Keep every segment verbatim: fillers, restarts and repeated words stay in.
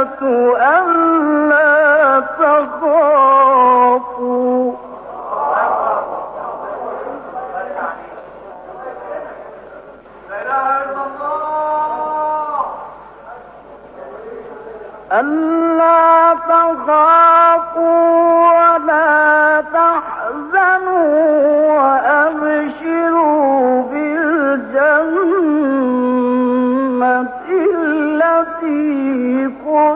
ألا تخافوا ألا تخافوا ولا تحزنوا وأبشروا بالجنة التي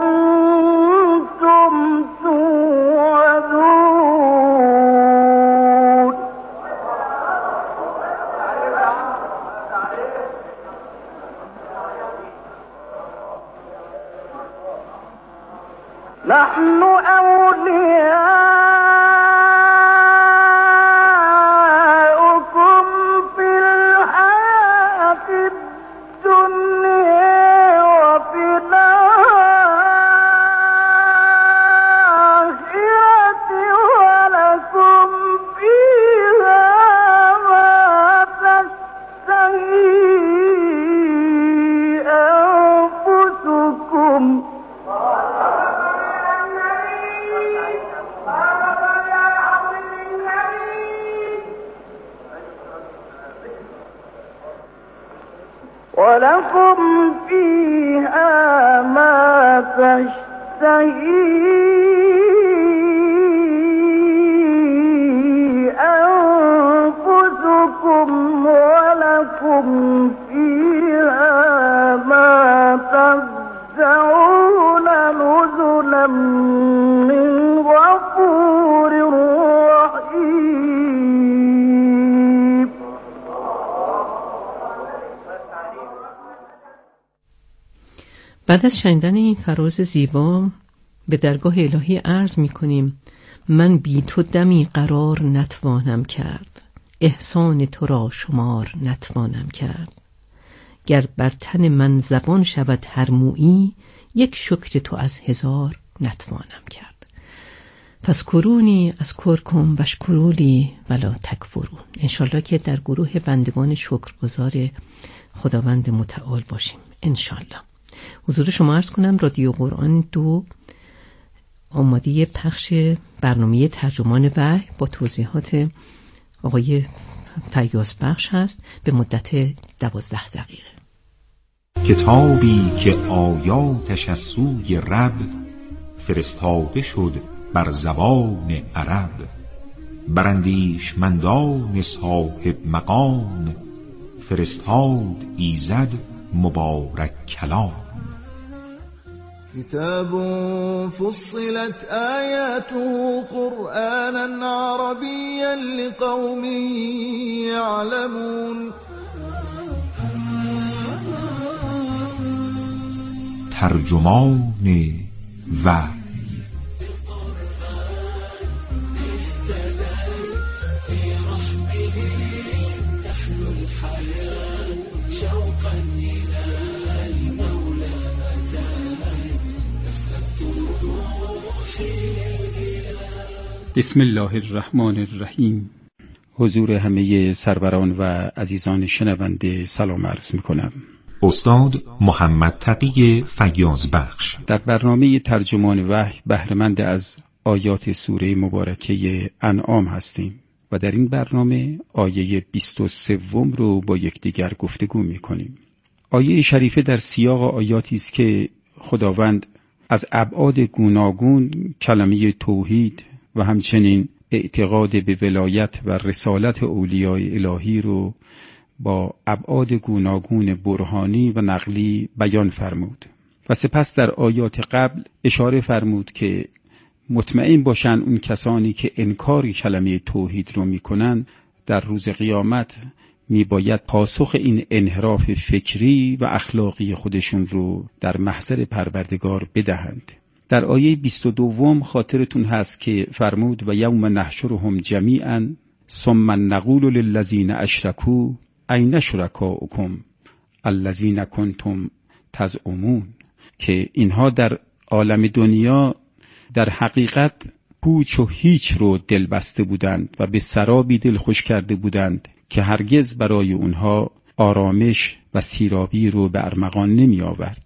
كنتم توعدون. نحن أولياؤكم في الحياة الدنيا وفي الآخرة ولكم فيها ما تشتهي أنفسكم ولكم فيها ما تشتهي أنفسكم ولكم فيها ما تدعون نزلا من غفور رحيم. بعد از شنیدن این فراز زیبا به درگاه الهی عرض می کنیم من بی تو دمی قرار نتوانم کرد، احسان تو را شمار نتوانم کرد. گر بر تن من زبان شود هر مویی، یک شکر تو از هزار نتوانم کرد. پس کرونی از کرکم بشکرولی ولا تکفرون. انشالله که در گروه بندگان شکرگزار خداوند متعال باشیم انشالله. حضور شما عرض کنم رادیو قرآن دو آماده پخش برنامه ترجمان وحی با توضیحات آقای فیاض بخش هست به مدت دوازده دقیقه. کتابی که آیاتش از سوی رب فرستاده شد بر زبان عرب، براندیشمندان صاحب مقام فرستاد ایزد مبارک کلام. كتاب فصلت آياته قرآنا عربيا لقوم يعلمون. ترجمان وحی. بسم الله الرحمن الرحیم. حضور همه سروران و عزیزان شنونده سلام عرض می کنم. استاد محمد تقی فیاض بخش در برنامه ترجمان وحی بهره‌مند از آیات سوره مبارکه انعام هستیم و در این برنامه آیه بیست و سه رو با یکدیگر گفتگو می کنیم. آیه شریفه در سیاق آیاتی است که خداوند از ابعاد گوناگون کلمه توحید و همچنین اعتقاد به ولایت و رسالت اولیاء الهی رو با ابعاد گوناگون برهانی و نقلی بیان فرمود و سپس در آیات قبل اشاره فرمود که مطمئن باشن اون کسانی که انکار کلمه توحید رو میکنن در روز قیامت میباید پاسخ این انحراف فکری و اخلاقی خودشون رو در محضر پروردگار بدهند. در آیه بیست و دو خاطرتون هست که فرمود و یوم نحشرهم جمیعا ثم نقول للذین اشرکوا این شرکاؤکم الذین کنتم تزعمون، که اینها در عالم دنیا در حقیقت پوچ و هیچ رو دل بسته بودند و به سرابی دل خوش کرده بودند که هرگز برای اونها آرامش و سیرابی رو به ارمغان نمی آورد،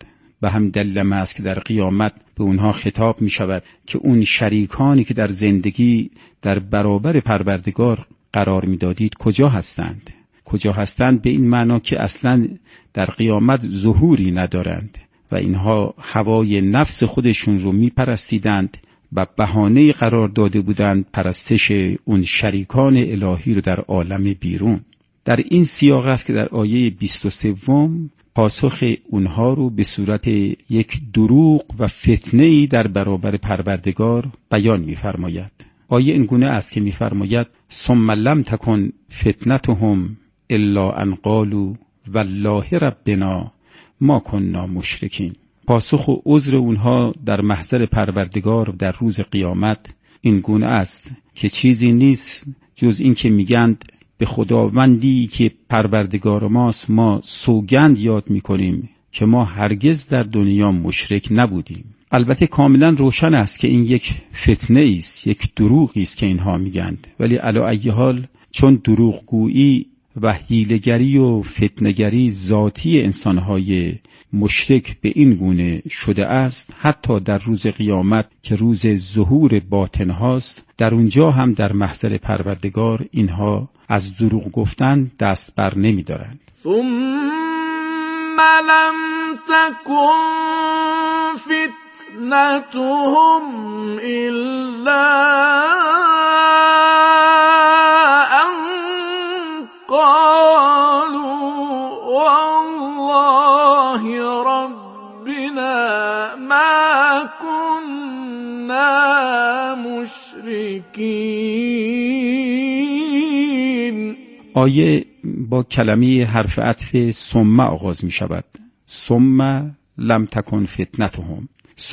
و هم دلیل است که در قیامت به اونها خطاب می شود که اون شریکانی که در زندگی در برابر پروردگار قرار می دادید کجا هستند؟ کجا هستند به این معنا که اصلا در قیامت ظهوری ندارند و اینها هوای نفس خودشون رو می پرستیدند و بهانه قرار داده بودند پرستش اون شریکان الهی رو در عالم بیرون. در این سیاق است که در آیه بیست و سه پاسخ اونها رو به صورت یک دروغ و فتنه‌ای در برابر پروردگار بیان می‌فرماید. آیه اینگونه است که می‌فرماید ثم لم تکن فتنتهم الا ان قالوا والله ربنا ما كنا مشرکین. پاسخ و عذر اونها در محضر پروردگار در روز قیامت این گونه است که چیزی نیست جز این که میگند به خداوندی که پروردگار ماست ما سوگند یاد میکنیم که ما هرگز در دنیا مشرک نبودیم. البته کاملا روشن است که این یک فتنه است، یک دروغی است که اینها میگند، ولی علی ای حال چون دروغگویی و حیله‌گری و فتنه‌گری ذاتی انسانهای مشرک به این گونه شده است، حتی در روز قیامت که روز ظهور باطن هاست، در اونجا هم در محضر پروردگار اینها از دروغ گفتن دست بر نمی دارند. ثم لم تكن فتنتهم الا ان قالوا والله ربنا ما كنا مشرکین. آیه با کلمه حرف عطف ثم آغاز می شود. ثم لم تکن فتنتهم.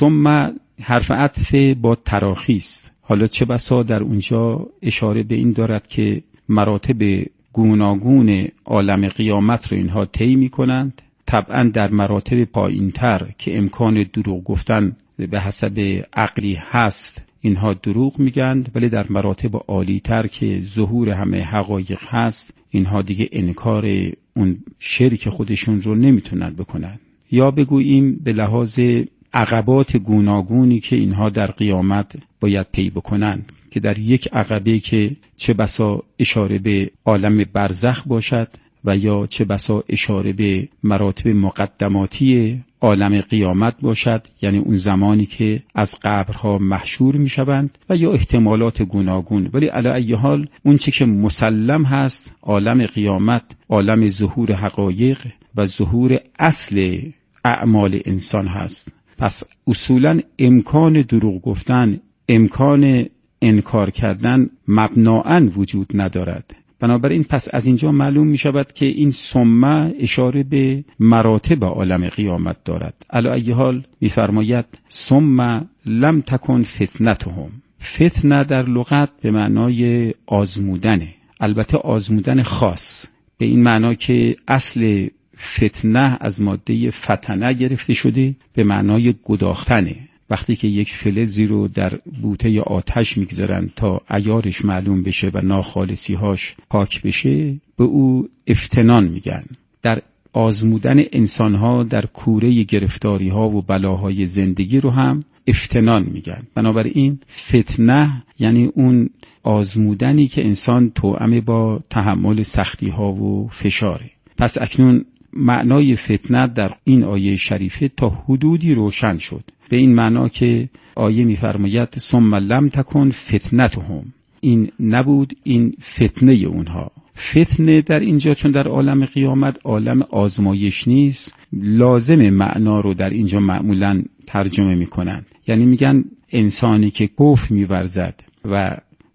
ثم حرف عطف با تراخی است. حالا چه بسا در اونجا اشاره به این دارد که مراتب گوناگون عالم قیامت رو اینها طی می کنند. طبعا در مراتب پایینتر که امکان دروغ گفتن به حسب عقلی هست اینها دروغ میگند، ولی در مراتب عالی‌تر که ظهور همه حقایق هست اینها دیگه انکار اون شرک خودشون رو نمیتونن بکنن. یا بگوییم به لحاظ عقبات گوناگونی که اینها در قیامت باید طی بکنند، که در یک عقبه که چه بسا اشاره به عالم برزخ باشد و یا چه بسا اشاره به مراتب مقدماتی عالم قیامت باشد، یعنی اون زمانی که از قبرها محشور می شوند، و یا احتمالات گوناگون. ولی علی ای حال اون چه که مسلم هست عالم قیامت عالم ظهور حقایق و ظهور اصل اعمال انسان هست. پس اصولا امکان دروغ گفتن، امکان انکار کردن مبنااً وجود ندارد. بنابراین پس از اینجا معلوم می شود که این ثم اشاره به مراتب عالم قیامت دارد. علی ای حال می فرماید ثم لم تکن فتنتهم. فتنه در لغت به معنای آزمودنه، البته آزمودن خاص، به این معنا که اصل فتنه از ماده فتنه گرفته شده به معنای گداختنه. وقتی که یک فلزی رو در بوته آتش میگذارن تا عیارش معلوم بشه و ناخالصی‌هاش پاک بشه، به او افتنان میگن. در آزمودن انسان‌ها در کوره گرفتاری‌ها و بلاهای زندگی رو هم افتنان میگن. بنابراین فتنه یعنی اون آزمودنی که انسان توأم با تحمل سختی‌ها و فشاره. پس اکنون معنای فتنه در این آیه شریفه تا حدودی روشن شد، به این معنا که آیه می‌فرماید ثم لم تکن فتنتهم. این نبود این فتنه اونها. فتنه در اینجا چون در عالم قیامت عالم آزمایش نیست، لازم معنا رو در اینجا معمولاً ترجمه می‌کنند. یعنی میگن انسانی که کفر می‌ورزد و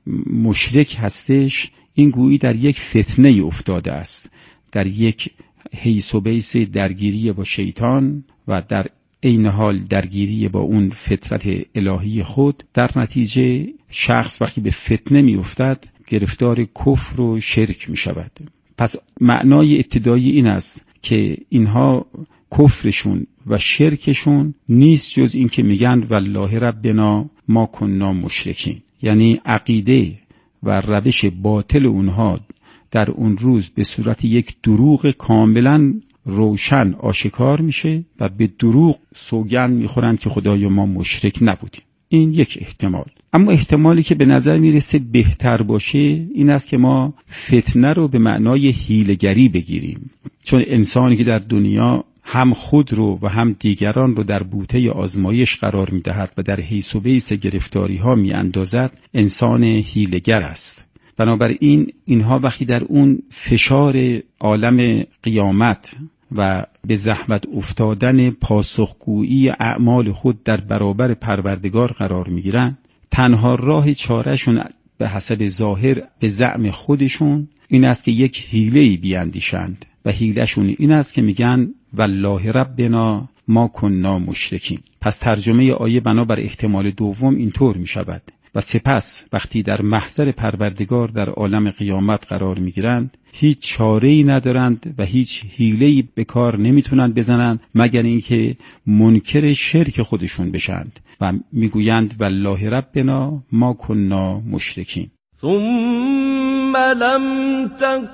مشرک هستش، این گویی در یک فتنه افتاده است، در یک حیث و بیس درگیری با شیطان و در این حال درگیری با اون فطرت الهی خود. در نتیجه شخص وقتی به فتنه می افتد گرفتار کفر و شرک می شود. پس معنای ابتدایی این است که اینها کفرشون و شرکشون نیست جز این که میگن والله ربنا ما کنا مشرکین، یعنی عقیده و روش باطل اونها در اون روز به صورت یک دروغ کاملا روشن آشکار میشه و به دروغ سوگند میخورن که خدایا ما مشرک نبودیم. این یک احتمال. اما احتمالی که به نظر میرسه بهتر باشه این است که ما فتنه رو به معنای حیله‌گری بگیریم، چون انسانی که در دنیا هم خود رو و هم دیگران رو در بوته آزمایش قرار میدهد و در حیث و بیس گرفتاری ها میاندازد، انسان حیله‌گر است. بنابراین اینها وقتی در اون فشار عالم قیامت و به زحمت افتادن پاسخگویی اعمال خود در برابر پروردگار قرار میگیرند، تنها راه چارهشون به حسب ظاهر به زعم خودشون این است که یک حیله‌ای بیاندیشند و حیله‌شون این است که میگن والله ربنا ما کننا مشرکین. پس ترجمه آیه بنابر احتمال دوم اینطور میشود و سپس وقتی در محضر پروردگار در عالم قیامت قرار میگیرند هیچ چاره‌ای ندارند و هیچ حیله‌ای به کار نمیتونند بزنند مگر اینکه منکر شرک خودشون بشند و میگویند والله ربنا ما کننا مشرکین. ثم لم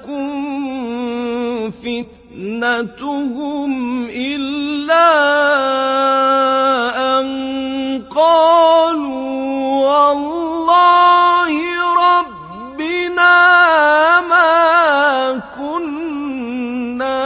تكن فتنتهم الا ان قالوا والله ربنا ما كنا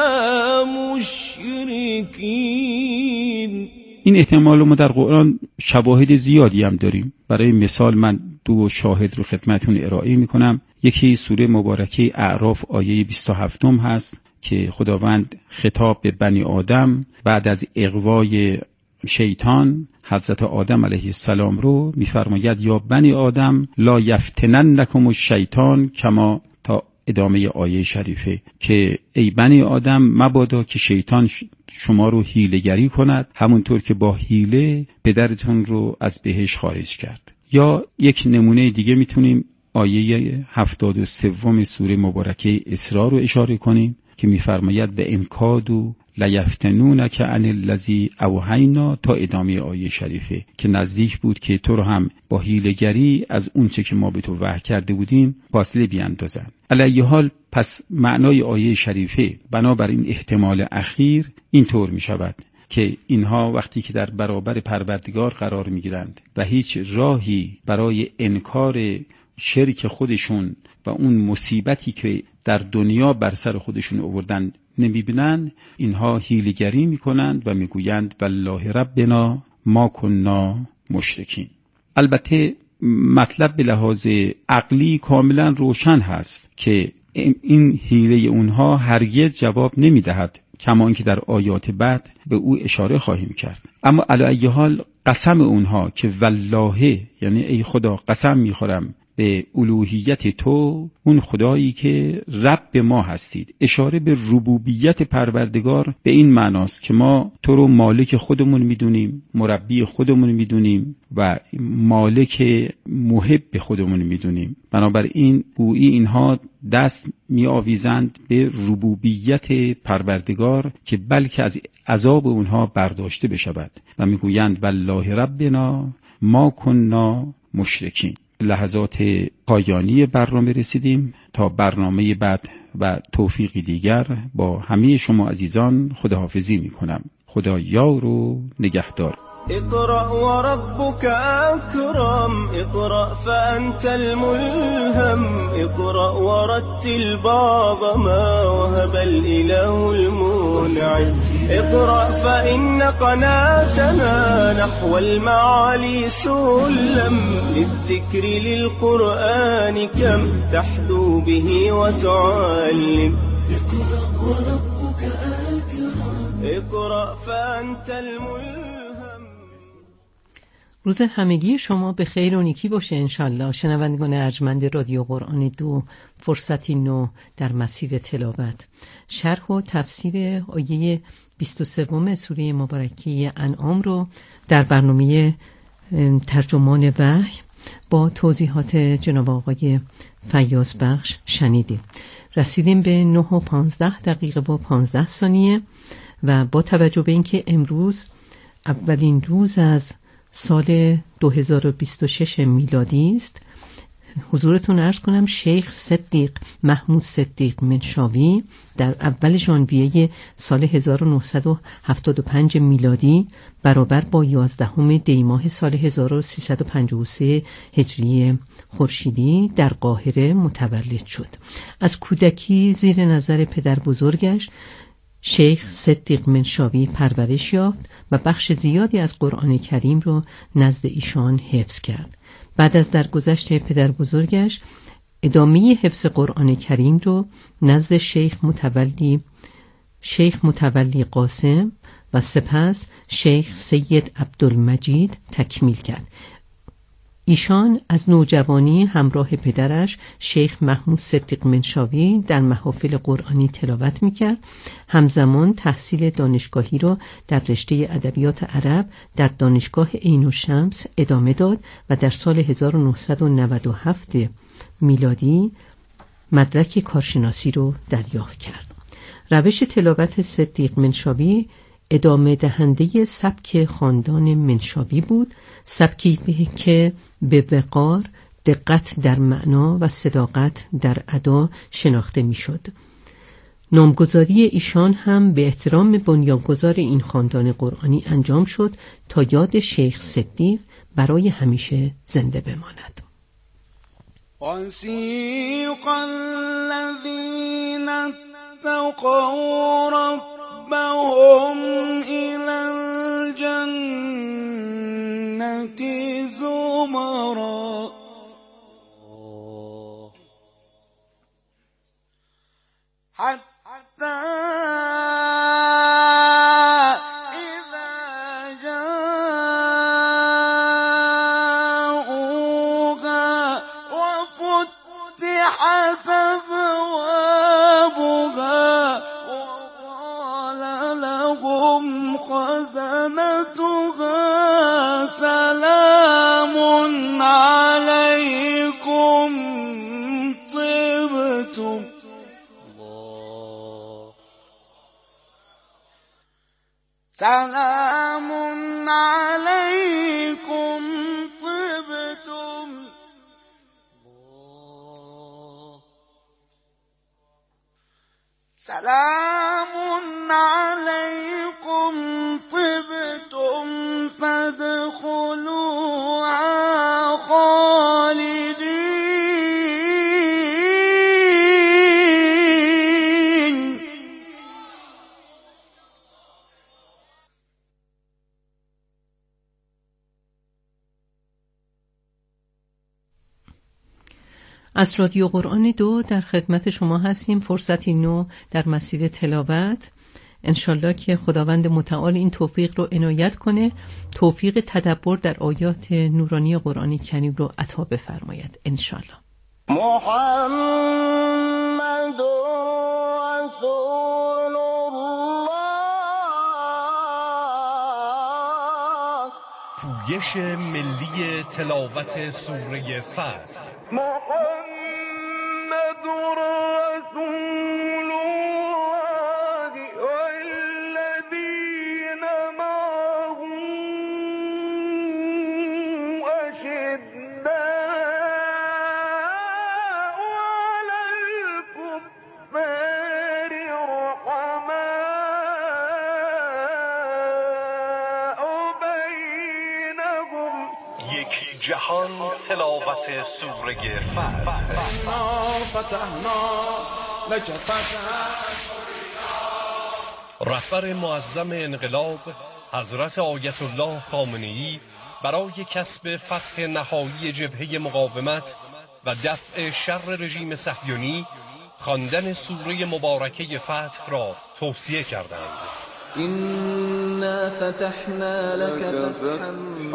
مشرکین. این احتمال ما در قرآن شواهد زیادی هم داریم. برای مثال من دو شاهد رو خدمتون ارائه می کنم. یکی سوره مبارکه اعراف آیه بیست و هفت هست که خداوند خطاب به بنی آدم بعد از اغوای شیطان حضرت آدم علیه السلام رو می‌فرماید یا بنی آدم لا یفتننکم الشیطان کما تا ادامه آیه شریفه که ای بنی آدم مبادا که شیطان شما رو حیله‌گری کند همونطور که با حیله پدرتون رو از بهش خارج کرد. یا یک نمونه دیگه میتونیم آیه هفتاد و سوم سوره مبارکه اسراء رو اشاره کنیم که می‌فرماید به انکادو لیفتنونک عن الذی اوحینا تا ادامه آیه شریفه که نزدیک بود که تو رو هم با حیله‌گری از اونچه که ما به تو وحی کرده بودیم فاصله بیاندازن. علی حال پس معنای آیه شریفه بنابر این احتمال اخیر اینطور می شود که اینها وقتی که در برابر پروردگار قرار می گیرند و هیچ راهی برای انکار شرک خودشون و اون مصیبتی که در دنیا بر سر خودشون آوردن نمیبینن، اینها حیله‌گری میکنند و میگویند والله ربنا ما کننا مشرکین. البته مطلب به لحاظ عقلی کاملا روشن هست که این حیله اونها هرگز جواب نمیدهد، کما اینکه در آیات بعد به او اشاره خواهیم کرد. اما علی ای حال قسم اونها که والله یعنی ای خدا قسم میخورم به الوهیت تو، اون خدایی که رب ما هستید، اشاره به ربوبیت پروردگار به این معناست که ما تو رو مالک خودمون میدونیم، مربی خودمون میدونیم و مالک محب خودمون میدونیم. بنابراین گویی اینها دست می آویزند به ربوبیت پروردگار که بلکه از عذاب اونها برداشته بشود و میگویند والله ربنا ما کننا مشرکین. لحظات پایانی برنامه رسیدیم. تا برنامه بعد و توفیقی دیگر با همه شما عزیزان خداحافظی می کنم. خدا یار و نگهدار. اقرأ وربك أكرم اقرأ فأنت الملهم اقرأ ورتل بعض ما وهب الإله المنعم اقرأ فإن قناتنا نحو المعالي سلم للذكر للقرآن كم تحدو به وتعلم اقرأ وربك أكرم اقرأ فأنت الملهم. روز همگی شما به خیر و نیکی باشه انشالله. شنوندگان ارجمند رادیو قرآن دو، فرصتی نو در مسیر تلاوت. شرح و تفسیر آیه بیست و سوم سوره مبارکه انعام رو در برنامه ترجمان وحی با توضیحات جناب آقای فیاض بخش شنیدیم. رسیدیم به نه و پانزده دقیقه با پانزده ثانیه و با توجه به اینکه امروز اولین روز از سال دو هزار و بیست و شش میلادی است، حضورتون عرض کنم شیخ صدیق محمود صدیق منشاوی در اول ژانویه سال هزار و نهصد و هفتاد و پنج میلادی برابر با یازدهم دی ماه سال هزار و سیصد و پنجاه و سه هجری خورشیدی در قاهره متولد شد. از کودکی زیر نظر پدر بزرگش شیخ صدیق منشاوی پرورش یافت و بخش زیادی از قرآن کریم را نزد ایشان حفظ کرد. بعد از درگذشت پدر بزرگش ادامه حفظ قرآن کریم رو نزد شیخ متولی شیخ متولی قاسم و سپس شیخ سید عبدالمجید تکمیل کرد. ایشان از نوجوانی همراه پدرش شیخ محمود صدیق منشاوی در محافل قرآنی تلاوت میکرد. همزمان تحصیل دانشگاهی را در رشته ادبیات عرب در دانشگاه عین الشمس ادامه داد و در سال هزار و نهصد و نود و هفت میلادی مدرک کارشناسی را دریافت کرد. روش تلاوت صدیق منشاوی ادامه دهنده سبک خاندان منشاوی بود، سبکی که به وقار، دقت در معنا و صداقت در ادا شناخته میشد. نامگذاری ایشان هم به احترام بنیانگذار این خاندان قرآنی انجام شد تا یاد شیخ صدیق برای همیشه زنده بماند. وَسِيقَ الَّذِينَ اتَّقَوْا رَبَّهُمْ إِلَى الْجَنَّةِ زُمَرًا حَتَّى إِذَا جَاءُوهَا وَفُتِحَتْ أَبْوَابُهَا وَقَالَ لَهُمْ خَزَنَتُهَا سَلَامٌ عَلَيْكُمْ طِبْتُمْ سلام عليكم طبتم سلام عليكم طبتم فادخلوها خالدين. از رادیو قرآن دو در خدمت شما هستیم. فرصتی نو در مسیر تلاوت. انشالله که خداوند متعال این توفیق رو عنایت کنه، توفیق تدبر در آیات نورانی قرآن کریم رو عطا بفرماید انشالله. محمد رسول الله. پویش ملی تلاوت سوره فتح. محمد رسول الله والذين معه أشداء على الكفار رحماء بينهم. یک جهان تلاوت سوره فتح. رهبر معظم انقلاب حضرت آیت الله خامنه‌ای برای کسب فتح نهایی جبهه مقاومت و دفع شر رژیم صهیونی خواندن سوره مبارکه فتح را توصیه کردند. إنا فتحنا لك فتحا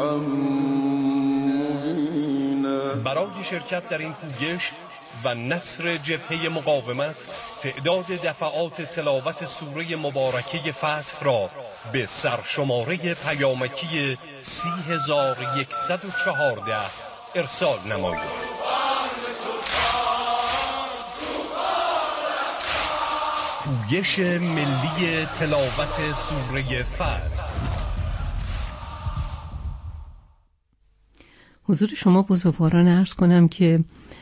برای شرکت در این پویش و نصر جبهه مقاومت تعداد دفعات تلاوت سوره مبارکه فتح را به سرشماره پیامکی سی هزار یکصد و چهارده ارسال نمایید. پویش ملی تلاوت سوره فتح. حضور شما بزرگواران عرض کنم که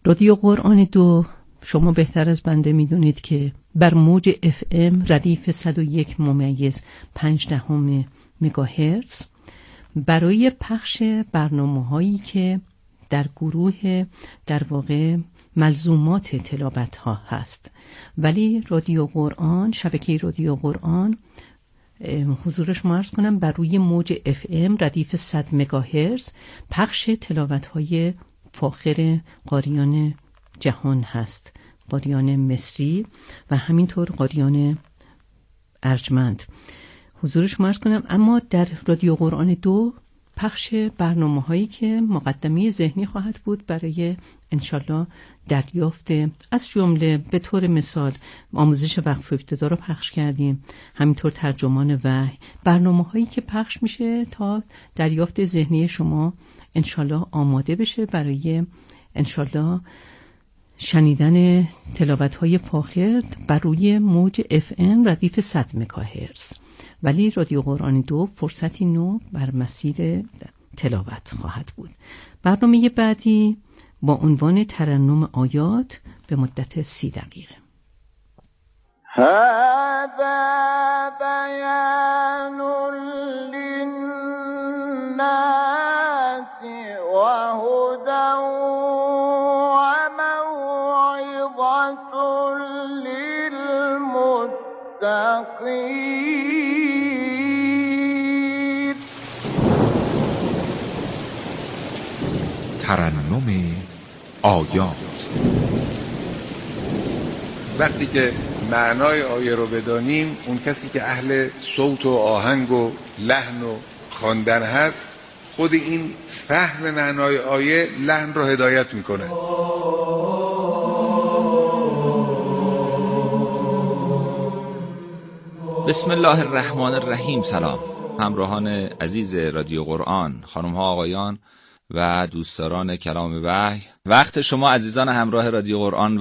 رادیو قرآن دو شما بهتر از بنده میدونید که بر موج اف ام ردیف صد و یک ممیز پنج دهم مگاهرتز برای پخش برنامه هایی که در گروه در واقع ملزومات تلاوت ها هست، ولی رادیو قرآن، شبکه رادیو قرآن حضور شما عرض کنم بر روی موج اف ام ردیف صد مگاهرتز پخش تلاوت های فاخر قاریان جهان هست، قاریان مصری و همینطور قاریان ارجمند. حضور شما عرض کنم. اما در رادیو قرآن دو پخش برنامه هایی که مقدمه ذهنی خواهد بود برای انشالله دریافت، از جمله به طور مثال آموزش وقف ابتدا رو پخش کردیم، همینطور ترجمان وحی، برنامه هایی که پخش میشه تا دریافت ذهنی شما انشالله آماده بشه برای انشالله شنیدن تلاوت های فاخر بر روی موج اف ام ردیف صد مگاهرتز. ولی رادیو قرآن دو فرصتی نو بر مسیر تلاوت خواهد بود. برنامه بعدی با عنوان ترنم آیات به مدت سی دقیقه. هذا بیان للناس و هدى و موعظة للمتقین. ترنم آیات. وقتی که معنای آیه رو بدانیم، اون کسی که اهل صوت و آهنگ و لحن و خواندن هست، خود این فهم معنای آیه لحن رو هدایت میکنه. بسم الله الرحمن الرحیم. سلام همراهان عزیز رادیو قرآن، خانم ها، آقایان و دوستداران کلام وحی. وقت شما عزیزان همراه رادیو قرآن و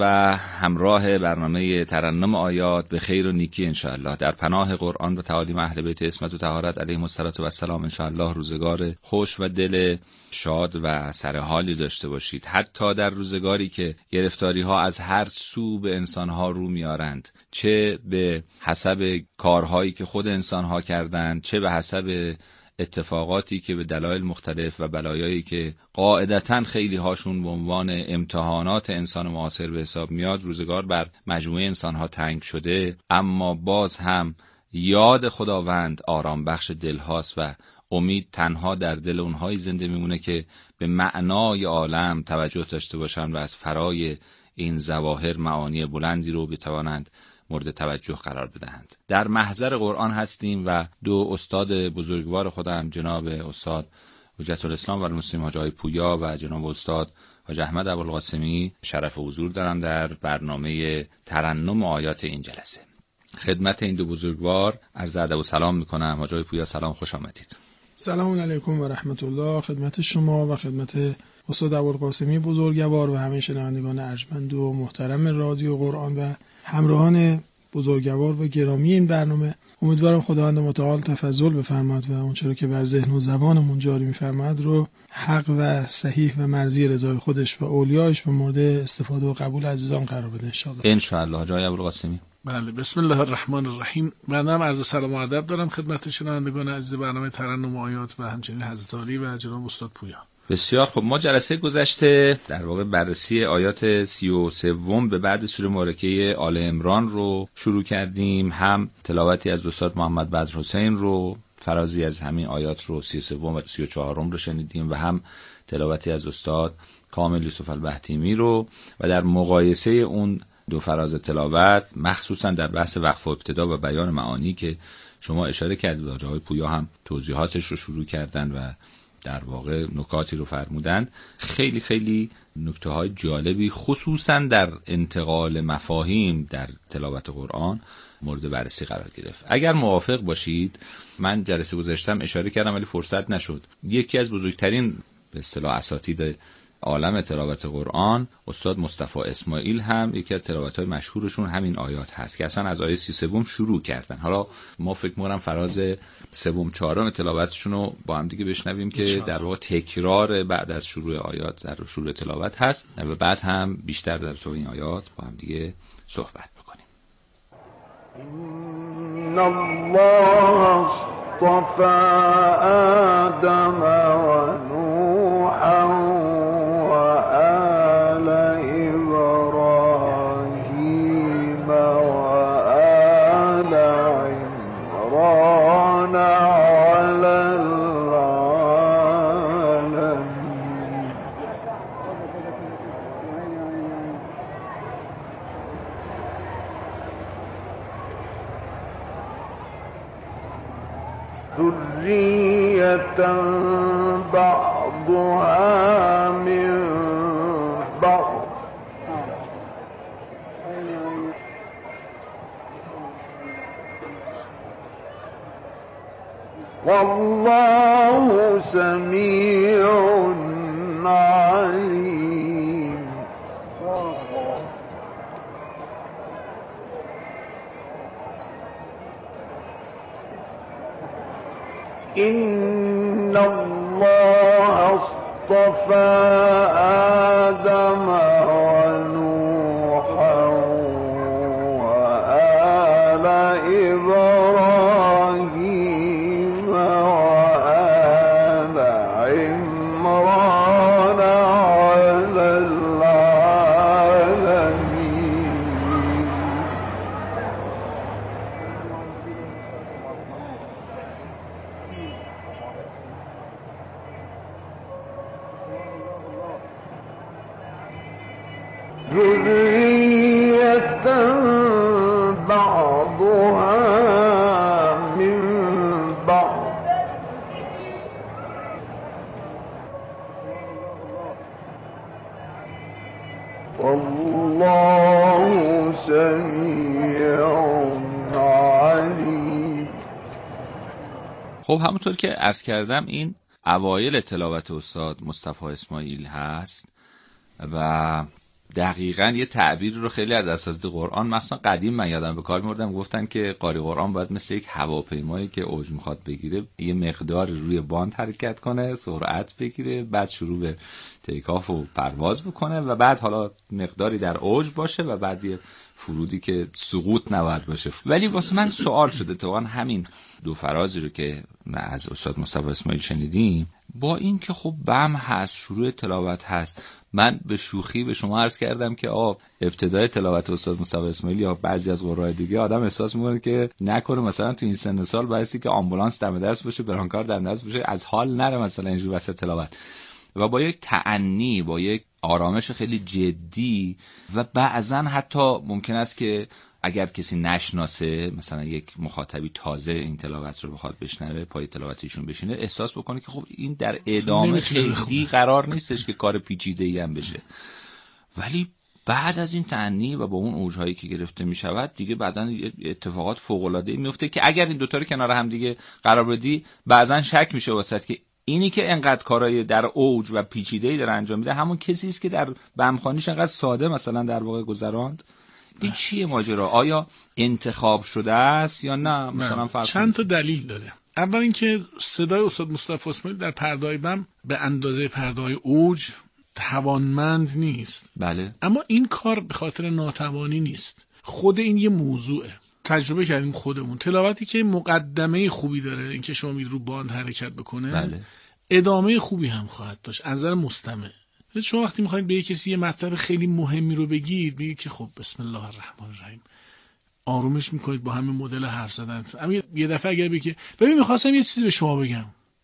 همراه برنامه ترنم آیات به خیر و نیکی انشاءالله. در پناه قرآن و تعالیم اهل بیت عصمت و طهارت علیهم السلام انشاءالله روزگار خوش و دل شاد و سرحالی داشته باشید. حتی در روزگاری که گرفتاری ها از هر سو به انسان ها رو میارند، چه به حسب کارهایی که خود انسان ها کردند، چه به حسب اتفاقاتی که به دلایل مختلف و بلایایی که قاعدتاً خیلی هاشون به عنوان امتحانات انسان معاصر به حساب میاد، روزگار بر مجموعه انسان ها تنگ شده، اما باز هم یاد خداوند آرام بخش دل هاست و امید تنها در دل اونهایی زنده میمونه که به معنای عالم توجه داشته باشند و از فرای این ظواهر معانی بلندی رو بتوانند مورد توجه قرار بدهند. در محضر قرآن هستیم و دو استاد بزرگوار خودم، جناب استاد حجت الاسلام و المسلمین حاج آقای پویا و جناب استاد حاج احمد ابوالقاسمی شرف حضور دارم در برنامه ترنم آیات این جلسه. خدمت این دو بزرگوار عرض ادب و سلام میکنم. حاج آقای پویا سلام، خوش آمدید. سلام علیکم و رحمت الله خدمت شما و خدمت استاد ابوالقاسمی بزرگوار و همه شنوندگان ارجمند و محترم رادیو قرآن و همراهان بزرگوار و گرامی این برنامه. امیدوارم خداوند متعال تفضل بفرماد و اون چرا که بر ذهن و زبانمون جاری می‌فرماد رو حق و صحیح و مرضی رضای خودش و اولیاش به مورد استفاده و قبول عزیزان قرار بده ان شاء الله. ان شاء الله. جای ابوالقاسمی. بله، بسم الله الرحمن الرحیم. من هم عرض سلام و ادب دارم خدمت شنوندگان عزیز برنامه ترنم آیات و همچنین حضرت عالی و جناب استاد پویا. بسیار خب، ما جلسه گذشته در واقع بررسی آیات سی و سوم به بعد سوره مبارکه آل عمران رو شروع کردیم. هم تلاوتی از استاد محمد بدرحسین رو، فرازی از همین آیات رو سی و سوم و سی و چهارم رو شنیدیم و هم تلاوتی از استاد کامل یوسف البهتیمی رو و در مقایسه اون دو فراز تلاوت مخصوصا در بحث وقف و ابتدا و بیان معانی که شما اشاره کردید، آقای پویا هم توضیحاتش رو شروع کردن و در واقع نکاتی رو فرمودند، خیلی خیلی نکته های جالبی خصوصا در انتقال مفاهیم در تلاوت قرآن مورد بررسی قرار گرفت. اگر موافق باشید، من جلسه گذاشتم اشاره کردم ولی فرصت نشد. یکی از بزرگترین به اصطلاح اساتید عالم تلاوت قرآن استاد مصطفی اسماعیل هم یکی از تلاوت‌های مشهورشون همین آیات هست که اصلا از آیه سی و سه شروع کردن. حالا ما فکر می‌کنم فراز سوم چهارم تلاوتشون رو با هم دیگه بشنویم که در واقع تکرار بعد از شروع آیات در شروع تلاوت هست و بعد هم بیشتر در تو این آیات با هم دیگه صحبت بکنیم. إن الله اصطفى آدم ونوحا وآل إبراهيم وآل عمران على العالمين. ذرية بعضها من بعض والله سميع عليم. إن الله اصطفى آدم ونوحا وآل إبراهيم وآل عمران على العالمين. ذرية بعضها من بعض والله سميع عليم. خب همونطور که عرض کردم این اوایل تلاوت استاد مصطفی اسماعیل هست و دقیقاً یه تعبیر رو خیلی از اساتید قرآن مخصوصا قدیم من یادم به کار می‌بردم، گفتن که قاری قرآن باید مثل یک هواپیمایی که اوج میخواد بگیره یه مقدار روی باند حرکت کنه، سرعت بگیره، بعد شروع به تیکاف و پرواز بکنه و بعد حالا مقداری در اوج باشه و بعد یه فرودی که سقوط نباید باشه. ولی واسه من سوال شده اتفاقا همین دو فرازی رو که از استاد مصطفی اسماعیل شنیدیم، با این که خب بم هست، شروع تلاوت هست، من به شوخی به شما عرض کردم که آه ابتدای تلاوت استاد مصطفی اسماعیل یا بعضی از قرای دیگه آدم احساس میکنه که نکنه مثلا تو این سن سال بایستی که آمبولانس دم دست باشه، برانکار دم دست باشه، از حال نره مثلا اینجور وسط تلاوت، و با یک تأنی، با یک آرامش خیلی جدی و بعضا حتی ممکن است که اگر کسی نشناسه مثلا یک مخاطبی تازه این تلاوت رو بخواد بشنوه، پای تلاوتیشون بشینه، احساس بکنه که خب این در ادامه خیلی قرار نیستش که کار پیچیده‌ای هم بشه. ولی بعد از این تأنی و با اون اوجهایی که گرفته می شود دیگه بعداً اتفاقات فوق‌العاده‌ای میفته که اگر این دوتا رو کنار هم دیگه قرار بدی بعضاً شک میشه واسط که اینی که انقدر کارهای در اوج و پیچیده‌ای داره انجام میده همون کسی است که در بمخانیش انقدر ساده مثلا در واقع گذراند. این چیه ماجرا؟ آیا انتخاب شده است یا نه؟ مثلا فرض چند تا دلیل داره. اول اینکه صدای استاد مصطفی اسماعیل در پرده‌های بم به اندازه پرده‌های اوج توانمند نیست. بله. اما این کار به خاطر ناتوانی نیست. خود این یه موضوعه. تجربه کردیم خودمون. تلاوتی که مقدمه خوبی داره، اینکه شما میگید رو باند حرکت بکنه، بله. ادامه خوبی هم خواهد داشت از نظر مستمع. شما وقتی میخواید به یک کسی یه مطلب خیلی مهمی رو بگید، میگید که خب بسم الله الرحمن الرحیم، آرومش میکنید با همین مدل حرف زدن. اما یه دفعه اگر بگید ببین میخواستم یه چیزی به شما بگم،